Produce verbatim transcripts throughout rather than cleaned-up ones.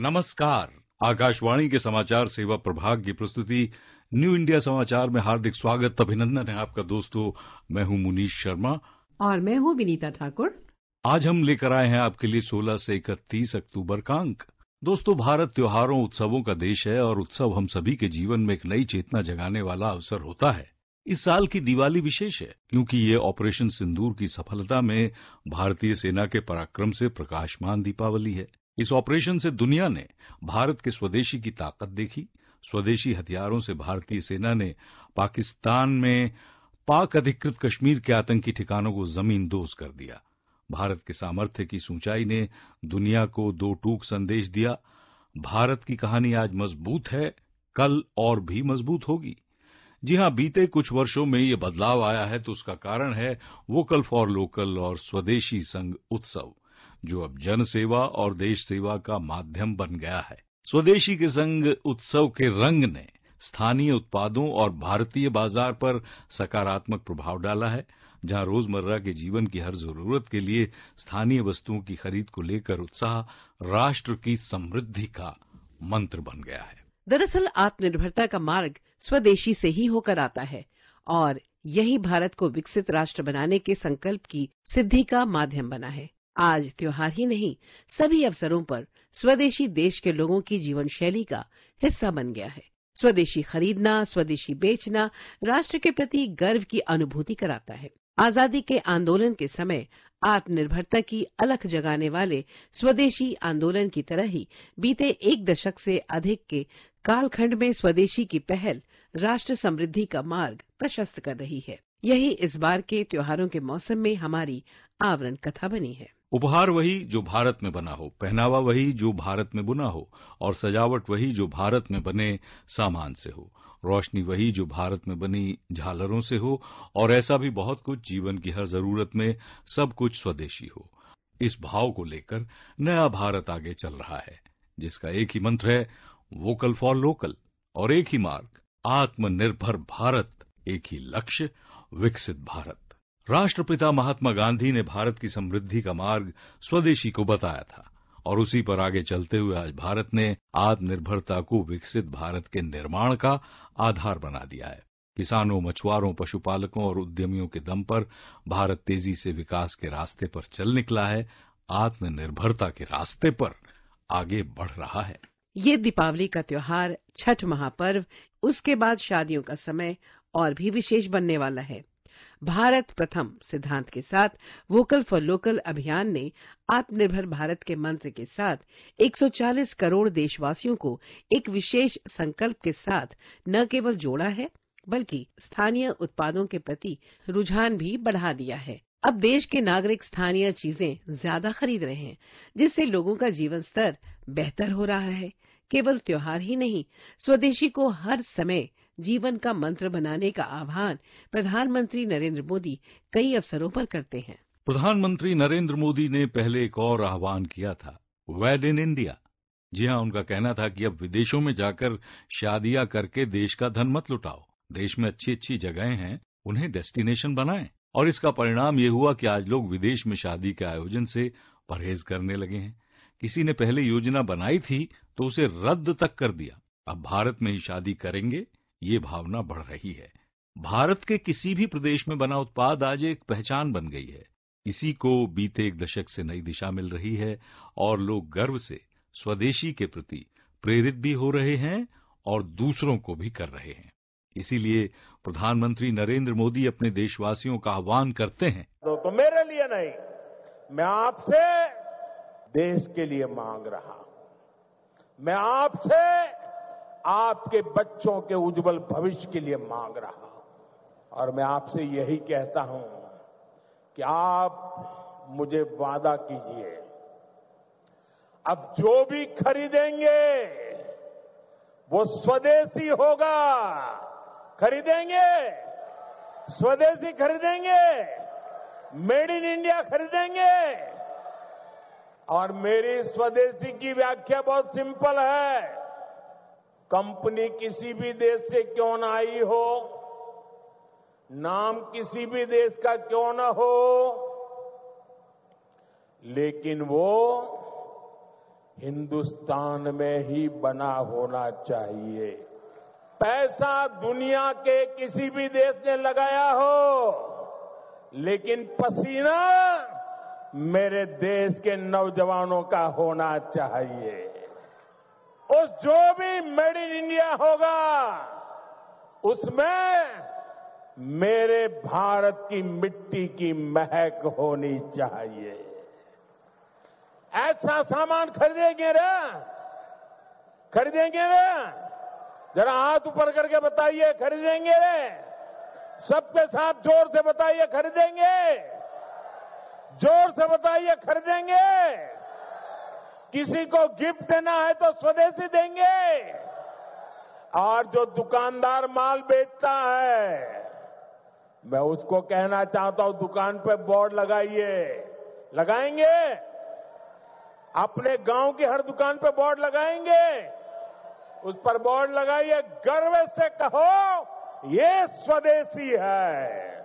नमस्कार। आकाशवाणी के समाचार सेवा प्रभाग की प्रस्तुति न्यू इंडिया समाचार में हार्दिक स्वागत, अभिनंदन है आपका दोस्तों। मैं हूं मुनीश शर्मा और मैं हूं विनीता ठाकुर। आज हम लेकर आए हैं आपके लिए सोलह से इकतीस अक्टूबर का अंक। दोस्तों, भारत त्योहारों उत्सवों का देश है और उत्सव हम सभी के जीवन में एक नई चेतना जगाने वाला अवसर होता है। इस साल की दिवाली विशेष है क्योंकि ये ऑपरेशन सिंदूर की सफलता में भारतीय सेना के पराक्रम से प्रकाशमान दीपावली है। इस ऑपरेशन से दुनिया ने भारत के स्वदेशी की ताकत देखी। स्वदेशी हथियारों से भारतीय सेना ने पाकिस्तान में पाक अधिकृत कश्मीर के आतंकी ठिकानों को जमींदोज कर दिया। भारत के सामर्थ्य की ऊंचाई ने दुनिया को दो टूक संदेश दिया। भारत की कहानी आज मजबूत है, कल और भी मजबूत होगी। जी हां, बीते कुछ वर्षों में ये बदलाव आया है तो उसका कारण है वोकल फॉर लोकल और स्वदेशी संघ उत्सव, जो अब जन सेवा और देश सेवा का माध्यम बन गया है। स्वदेशी के संग उत्सव के रंग ने स्थानीय उत्पादों और भारतीय बाजार पर सकारात्मक प्रभाव डाला है। जहां रोजमर्रा के जीवन की हर जरूरत के लिए स्थानीय वस्तुओं की खरीद को लेकर उत्साह राष्ट्र की समृद्धि का मंत्र बन गया है। दरअसल आत्मनिर्भरता का मार्ग स्वदेशी से ही होकर आता है और यही भारत को विकसित राष्ट्र बनाने के संकल्प की सिद्धि का माध्यम बना है। आज त्योहार ही नहीं, सभी अवसरों पर स्वदेशी देश के लोगों की जीवन शैली का हिस्सा बन गया है। स्वदेशी खरीदना, स्वदेशी बेचना राष्ट्र के प्रति गर्व की अनुभूति कराता है। आजादी के आंदोलन के समय आत्मनिर्भरता की अलख जगाने वाले स्वदेशी आंदोलन की तरह ही बीते एक दशक से अधिक के कालखंड में स्वदेशी की पहल राष्ट्र समृद्धि का मार्ग प्रशस्त कर रही है। यही इस बार के त्योहारों के मौसम में हमारी आवरण कथा बनी है। उपहार वही जो भारत में बना हो, पहनावा वही जो भारत में बुना हो और सजावट वही जो भारत में बने सामान से हो, रोशनी वही जो भारत में बनी झालरों से हो और ऐसा भी बहुत कुछ, जीवन की हर जरूरत में सब कुछ स्वदेशी हो। इस भाव को लेकर नया भारत आगे चल रहा है, जिसका एक ही मंत्र है वोकल फॉर लोकल और एक ही मार्ग आत्मनिर्भर भारत, एक ही लक्ष्य विकसित भारत। राष्ट्रपिता महात्मा गांधी ने भारत की समृद्धि का मार्ग स्वदेशी को बताया था और उसी पर आगे चलते हुए आज भारत ने आत्मनिर्भरता को विकसित भारत के निर्माण का आधार बना दिया है। किसानों, मछुआरों, पशुपालकों और उद्यमियों के दम पर भारत तेजी से विकास के रास्ते पर चल निकला है, आत्मनिर्भरता के रास्ते पर आगे बढ़ रहा है। ये दीपावली का त्योहार, छठ महापर्व, उसके बाद शादियों का समय और भी विशेष बनने वाला है। भारत प्रथम सिद्धांत के साथ वोकल फॉर लोकल अभियान ने आत्मनिर्भर भारत के मंत्र के साथ एक सौ चालीस करोड़ देशवासियों को एक विशेष संकल्प के साथ न केवल जोड़ा है, बल्कि स्थानीय उत्पादों के प्रति रुझान भी बढ़ा दिया है। अब देश के नागरिक स्थानीय चीजें ज्यादा खरीद रहे हैं, जिससे लोगों का जीवन स्तर बेहतर हो रहा है। केवल त्योहार ही नहीं, स्वदेशी को हर समय जीवन का मंत्र बनाने का आह्वान प्रधानमंत्री नरेंद्र मोदी कई अवसरों पर करते हैं। प्रधानमंत्री नरेंद्र मोदी ने पहले एक और आह्वान किया था, वेड इन इंडिया। जी हां, उनका कहना था कि अब विदेशों में जाकर शादियां करके देश का धन मत लुटाओ। देश में अच्छी अच्छी जगहें हैं, उन्हें डेस्टिनेशन बनाएं। और इसका परिणाम ये हुआ कि आज लोग विदेश में शादी के आयोजन से परहेज करने लगे हैं। किसी ने पहले योजना बनाई थी तो उसे रद्द तक कर दिया। अब भारत में ही शादी करेंगे, ये भावना बढ़ रही है। भारत के किसी भी प्रदेश में बना उत्पाद आज एक पहचान बन गई है। इसी को बीते एक दशक से नई दिशा मिल रही है और लोग गर्व से स्वदेशी के प्रति प्रेरित भी हो रहे हैं और दूसरों को भी कर रहे हैं। इसीलिए प्रधानमंत्री नरेंद्र मोदी अपने देशवासियों का आह्वान करते हैं, तो, तो मेरे लिए नहीं, मैं आपसे देश के लिए मांग रहा हूं। मैं आपसे आपके बच्चों के उज्जवल भविष्य के लिए मांग रहा हूं और मैं आपसे यही कहता हूं कि आप मुझे वादा कीजिए, अब जो भी खरीदेंगे वो स्वदेशी होगा। खरीदेंगे, स्वदेशी खरीदेंगे, मेड इन इंडिया खरीदेंगे। और मेरी स्वदेशी की व्याख्या बहुत सिंपल है। कंपनी किसी भी देश से क्यों ना आई हो, नाम किसी भी देश का क्यों ना हो, लेकिन वो हिंदुस्तान में ही बना होना चाहिए। पैसा दुनिया के किसी भी देश ने लगाया हो, लेकिन पसीना मेरे देश के नौजवानों का होना चाहिए। उस जो भी मेड इन इंडिया होगा, उसमें मेरे भारत की मिट्टी की महक होनी चाहिए। ऐसा सामान खरीदेंगे रे, खरीदेंगे रे? जरा हाथ ऊपर करके बताइए, खरीदेंगे रे? सबके साथ जोर से बताइए, खरीदेंगे? जोर से बताइए, खरीदेंगे? किसी को गिफ्ट देना है तो स्वदेशी देंगे। और जो दुकानदार माल बेचता है, मैं उसको कहना चाहता हूं, दुकान पे बोर्ड लगाइए। लगाएंगे? अपने गांव की हर दुकान पे बोर्ड लगाएंगे। उस पर बोर्ड लगाइए, गर्व से कहो ये स्वदेशी है।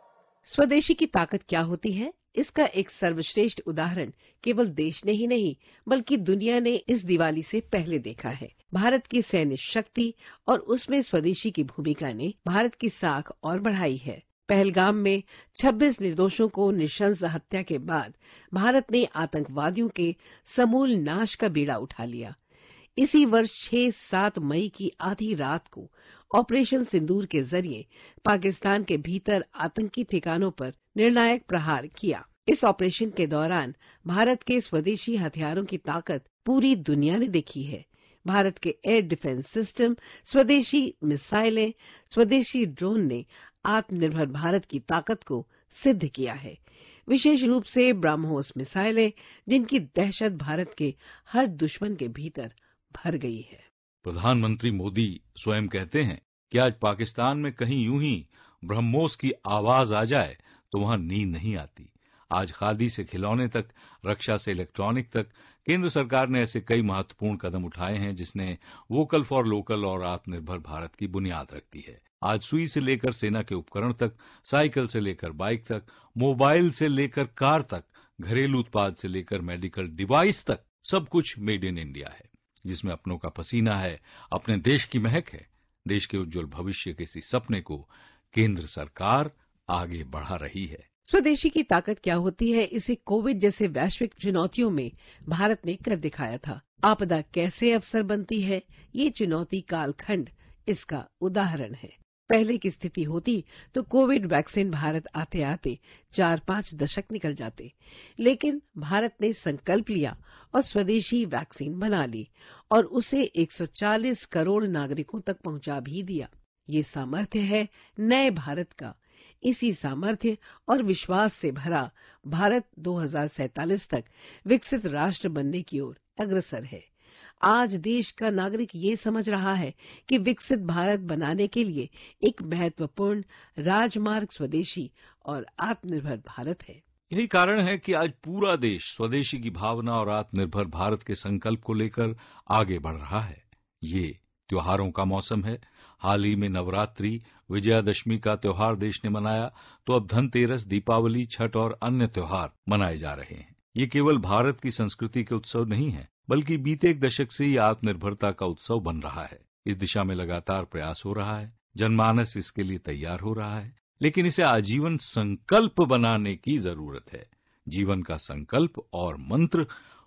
स्वदेशी की ताकत क्या होती है, इसका एक सर्वश्रेष्ठ उदाहरण केवल देश ने ही नहीं बल्कि दुनिया ने इस दिवाली से पहले देखा है। भारत की सैन्य शक्ति और उसमें स्वदेशी की भूमिका ने भारत की साख और बढ़ाई है। पहलगाम में छब्बीस निर्दोषों को नृशंस हत्या के बाद भारत ने आतंकवादियों के समूल नाश का बीड़ा उठा लिया। इसी वर्ष छह सात मई की आधी रात को ऑपरेशन सिंदूर के जरिए पाकिस्तान के भीतर आतंकी ठिकानों पर निर्णायक प्रहार किया। इस ऑपरेशन के दौरान भारत के स्वदेशी हथियारों की ताकत पूरी दुनिया ने देखी है। भारत के एयर डिफेंस सिस्टम, स्वदेशी मिसाइलें, स्वदेशी ड्रोन ने आत्मनिर्भर भारत की ताकत को सिद्ध किया है। विशेष रूप से ब्रह्मोस मिसाइलें, जिनकी दहशत भारत के हर दुश्मन के भीतर भर गई है। प्रधानमंत्री मोदी स्वयं कहते हैं कि आज पाकिस्तान में कहीं यूं ही ब्रह्मोस की आवाज आ जाए तो वहां नींद नहीं आती। आज खादी से खिलौने तक, रक्षा से इलेक्ट्रॉनिक तक केंद्र सरकार ने ऐसे कई महत्वपूर्ण कदम उठाए हैं जिसने वोकल फॉर लोकल और आत्मनिर्भर भारत की बुनियाद रखी है। आज सुई से लेकर सेना के उपकरण तक, साइकिल से लेकर बाइक तक, मोबाइल से लेकर कार तक, घरेलू उत्पाद से लेकर मेडिकल डिवाइस तक, सब कुछ मेड इन इंडिया है, जिसमें अपनों का पसीना है, अपने देश की महक है। देश के उज्जवल भविष्य के इसी सपने को केंद्र सरकार आगे बढ़ा रही है। स्वदेशी की ताकत क्या होती है, इसे कोविड जैसे वैश्विक चुनौतियों में भारत ने कर दिखाया था। आपदा कैसे अवसर बनती है, ये चुनौती कालखंड इसका उदाहरण है। पहले की स्थिति होती तो कोविड वैक्सीन भारत आते आते चार पांच दशक निकल जाते, लेकिन भारत ने संकल्प लिया और स्वदेशी वैक्सीन बना ली और उसे एक सौ चालीस करोड़ नागरिकों तक पहुंचा भी दिया। ये सामर्थ्य है नए भारत का। इसी सामर्थ्य और विश्वास से भरा भारत दो हज़ार सैंतालीस तक विकसित राष्ट्र बनने की ओर अग्रसर है। आज देश का नागरिक ये समझ रहा है कि विकसित भारत बनाने के लिए एक महत्वपूर्ण राजमार्ग स्वदेशी और आत्मनिर्भर भारत है। यही कारण है कि आज पूरा देश स्वदेशी की भावना और आत्मनिर्भर भारत के संकल्प को लेकर आगे बढ़ रहा है। ये त्योहारों का मौसम है। हाल ही में नवरात्रि, विजयादशमी का त्योहार देश ने मनाया, तो अब धनतेरस, दीपावली, छठ और अन्य त्योहार मनाए जा रहे हैं। ये केवल भारत की संस्कृति के उत्सव नहीं है, बल्कि बीते एक दशक से ही आत्मनिर्भरता का उत्सव बन रहा है। इस दिशा में लगातार प्रयास हो रहा है, जनमानस इसके लिए तैयार हो रहा है, लेकिन इसे आजीवन संकल्प बनाने की जरूरत है। जीवन का संकल्प और मंत्र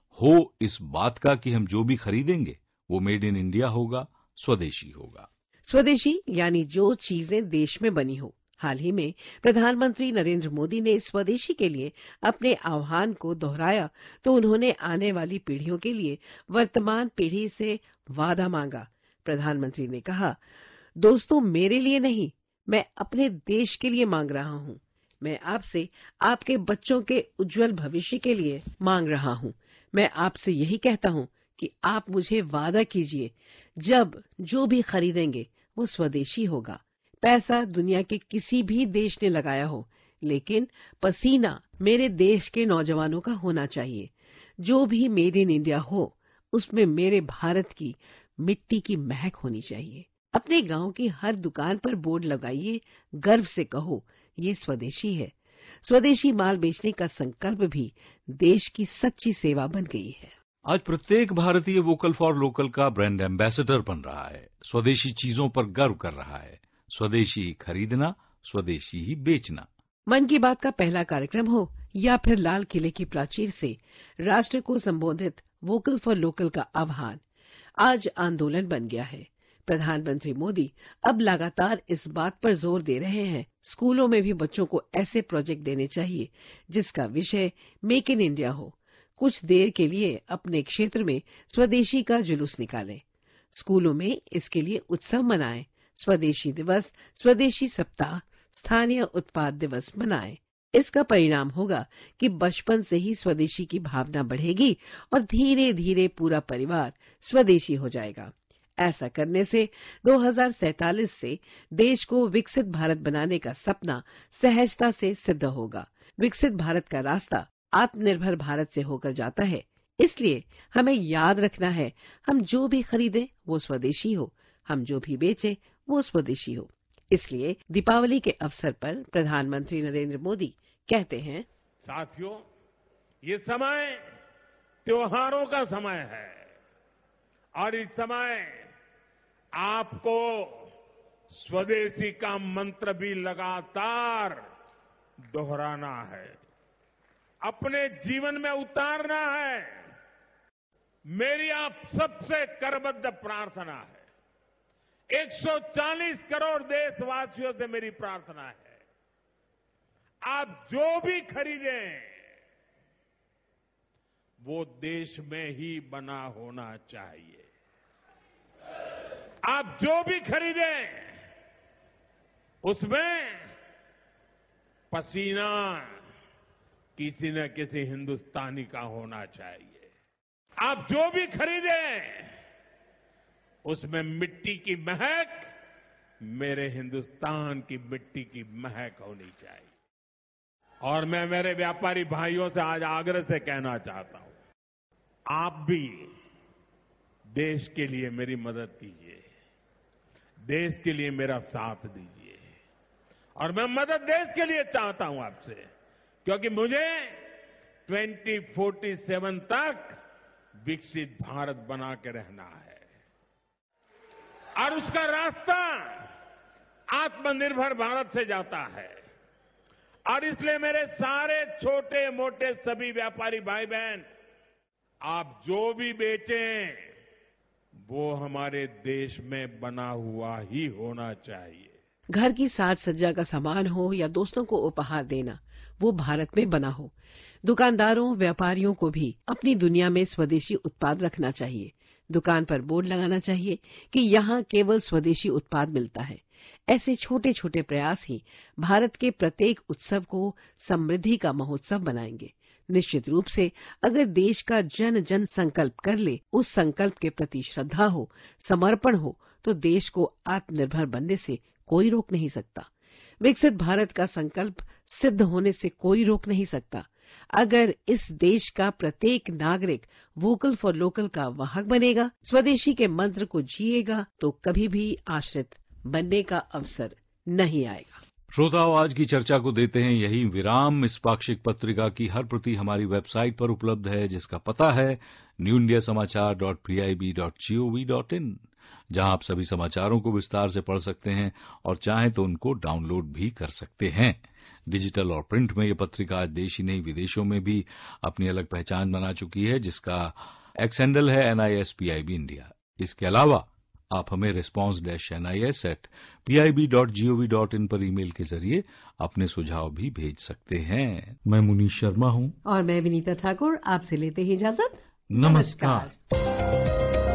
हो इस बात का कि हम जो भी खरीदेंगे वो मेड इन इंडिया होगा, स्वदेशी होगा। स्वदेशी यानी जो चीजें देश में बनी हो। हाल ही में प्रधानमंत्री नरेंद्र मोदी ने स्वदेशी के लिए अपने आह्वान को दोहराया तो उन्होंने आने वाली पीढ़ियों के लिए वर्तमान पीढ़ी से वादा मांगा। प्रधानमंत्री ने कहा, दोस्तों, मेरे लिए नहीं, मैं अपने देश के लिए मांग रहा हूं। मैं आपसे आपके बच्चों के उज्जवल भविष्य के लिए मांग रहा हूं। मैं आपसे यही कहता हूं कि आप मुझे वादा कीजिए, जब जो भी खरीदेंगे वो स्वदेशी होगा। पैसा दुनिया के किसी भी देश ने लगाया हो, लेकिन पसीना मेरे देश के नौजवानों का होना चाहिए। जो भी मेड इन इंडिया हो, उसमें मेरे भारत की मिट्टी की महक होनी चाहिए। अपने गांव की हर दुकान पर बोर्ड लगाइए, गर्व से कहो ये स्वदेशी है। स्वदेशी माल बेचने का संकल्प भी देश की सच्ची सेवा बन गई है। आज प्रत्येक भारतीय वोकल फॉर लोकल का ब्रांड एम्बेसडर बन रहा है, स्वदेशी चीजों पर गर्व कर रहा है, स्वदेशी ही खरीदना, स्वदेशी ही बेचना। मन की बात का पहला कार्यक्रम हो या फिर लाल किले की प्राचीर से राष्ट्र को संबोधित वोकल फॉर लोकल का आह्वान आज आंदोलन बन गया है। प्रधानमंत्री मोदी अब लगातार इस बात पर जोर दे रहे हैं, स्कूलों में भी बच्चों को ऐसे प्रोजेक्ट देने चाहिए जिसका विषय मेक इन इंडिया हो। कुछ देर के लिए अपने क्षेत्र में स्वदेशी का जुलूस निकालें, स्कूलों में इसके लिए उत्सव मनाएं, स्वदेशी दिवस, स्वदेशी सप्ताह, स्थानीय उत्पाद दिवस मनाएं। इसका परिणाम होगा कि बचपन से ही स्वदेशी की भावना बढ़ेगी और धीरे धीरे पूरा परिवार स्वदेशी हो जाएगा। ऐसा करने से दो हज़ार सैंतालीस से देश को विकसित भारत बनाने का सपना सहजता से सिद्ध होगा। विकसित भारत का रास्ता आत्मनिर्भर भारत से होकर जाता है, इसलिए हमें याद रखना है, हम जो भी खरीदें वो स्वदेशी हो, हम जो भी बेचें वो स्वदेशी हो। इसलिए दीपावली के अवसर पर प्रधानमंत्री नरेंद्र मोदी कहते हैं, साथियों, ये समय त्योहारों का समय है और इस समय आपको स्वदेशी का मंत्र भी लगातार दोहराना है, अपने जीवन में उतारना है। मेरी आप सबसे करबद्ध प्रार्थना है, एक सौ चालीस करोड़ देशवासियों से मेरी प्रार्थना है, आप जो भी खरीदें वो देश में ही बना होना चाहिए। आप जो भी खरीदें उसमें पसीना किसी न किसी हिंदुस्तानी का होना चाहिए। आप जो भी खरीदें उसमें मिट्टी की महक मेरे हिंदुस्तान की मिट्टी की महक होनी चाहिए। और मैं मेरे व्यापारी भाइयों से आज आग्रह से कहना चाहता हूं, आप भी देश के लिए मेरी मदद कीजिए, देश के लिए मेरा साथ दीजिए। और मैं मदद देश के लिए चाहता हूं आपसे, क्योंकि मुझे ट्वेंटी फोर्टी सेवन तक विकसित भारत बना के रहना है और उसका रास्ता आत्मनिर्भर भारत से जाता है। और इसलिए मेरे सारे छोटे मोटे सभी व्यापारी भाई बहन, आप जो भी बेचें वो हमारे देश में बना हुआ ही होना चाहिए। घर की साज सज्जा का सामान हो या दोस्तों को उपहार देना, वो भारत में बना हो। दुकानदारों, व्यापारियों को भी अपनी दुनिया में स्वदेशी उत्पाद रखना चाहिए। दुकान पर बोर्ड लगाना चाहिए कि यहाँ केवल स्वदेशी उत्पाद मिलता है। ऐसे छोटे छोटे प्रयास ही भारत के प्रत्येक उत्सव को समृद्धि का महोत्सव बनाएंगे। निश्चित रूप से अगर देश का जन जन संकल्प कर ले, उस संकल्प के प्रति श्रद्धा हो, समर्पण हो, तो देश को आत्मनिर्भर बनने से कोई रोक नहीं सकता। विकसित भारत का संकल्प सिद्ध होने से कोई रोक नहीं सकता। अगर इस देश का प्रत्येक नागरिक वोकल फॉर लोकल का वाहक बनेगा, स्वदेशी के मंत्र को जिएगा, तो कभी भी आश्रित बनने का अवसर नहीं आएगा। श्रोताओं, आज की चर्चा को देते हैं यही विराम। इस पाक्षिक पत्रिका की हर प्रति हमारी वेबसाइट पर उपलब्ध है, जिसका पता है न्यू इंडिया समाचार dot P I B dot G O V dot in, जहां आप सभी समाचारों को विस्तार से पढ़ सकते हैं और चाहें तो उनको डाउनलोड भी कर सकते हैं। डिजिटल और प्रिंट में ये पत्रिका आज देश ही नहीं विदेशों में भी अपनी अलग पहचान बना चुकी है, जिसका एक्स हैंडल है N I S P I B India. इसके अलावा आप हमें response dash N I S at P I B dot G O V dot in पर ईमेल के जरिए अपने सुझाव भी भेज सकते हैं। मैं मुनीश शर्मा हूं और मैं विनीता ठाकुर आपसे लेते ही इजाजत। नमस्कार।